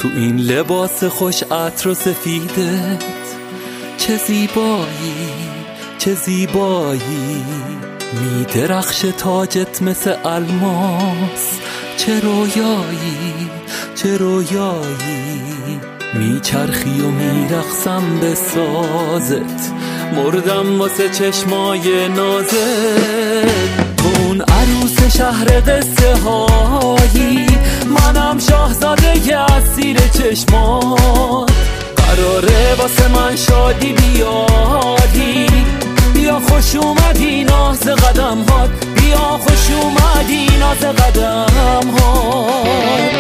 تو این لباس خوش عطر و سفیدت چه زیبایی، چه زیبایی، می درخش تاجت مثل الماس، چه رویایی، چه رویایی، می چرخی و می رقصم به سازت، مردم واسه چشمای نازت. تو اون عروس شهر قصه هایی، منم شاهزاده اسیر چشمات، قراره واسه من شادی بیاری، بیا خوش اومدی ناز قدم هات، بیا خوش اومدی ناز قدم هات.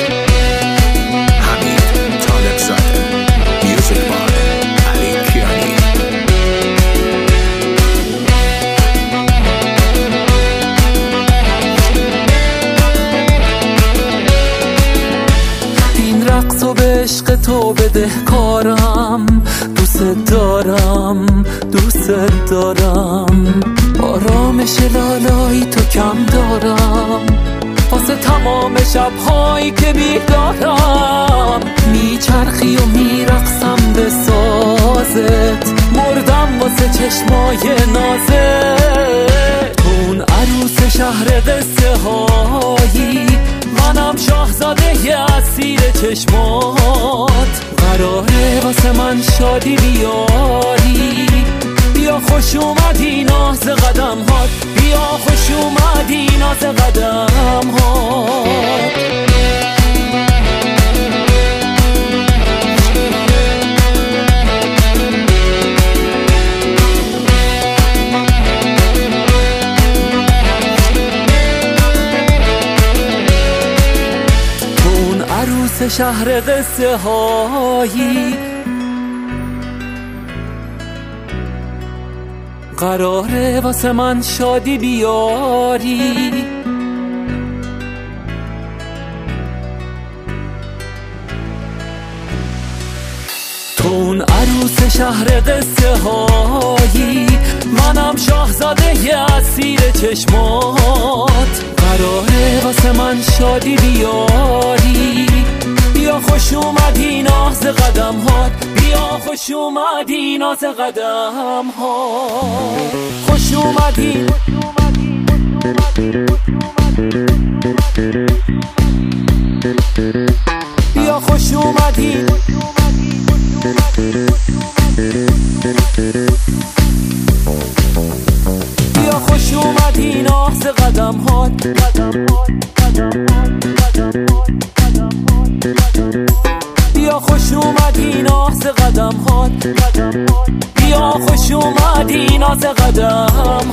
حمید طالب زاده، میوزیک بای علی کیانی. این رقصو به عشق تو بدهکارم، دوست دارم، دوست دارم، آرامش لالایی تو کم دارم، واسه تمام شبهایی که بیدارم، میچرخی و میرقصم به سازت، مردم واسه چشمای نازت. تو اون عروس شهر قصه هایی، منم شاهزاده اسیر چشمات، قراره واسه من شادی بیاری، بیا خوش اومدی ناز قدم هات، بیا خوش اومدی ناز قدم هات. عروس شهر قصه هایی، قراره واسه من شادی بیاری، تو اون عروس شهر قصه هایی، منم شاهزاده اسیر چشمات، قراره واسه من شادی بیاری، بیا خوش اومدی ناز قدم هات، بیا خوش اومدی ناز قدم هات، خوش اومدی، بیا خوش اومدی، بیا خوش اومدی ناز قدم هات، بیا خوش اومدی ناز قدم هات، بیا خوش اومدی ناز قدم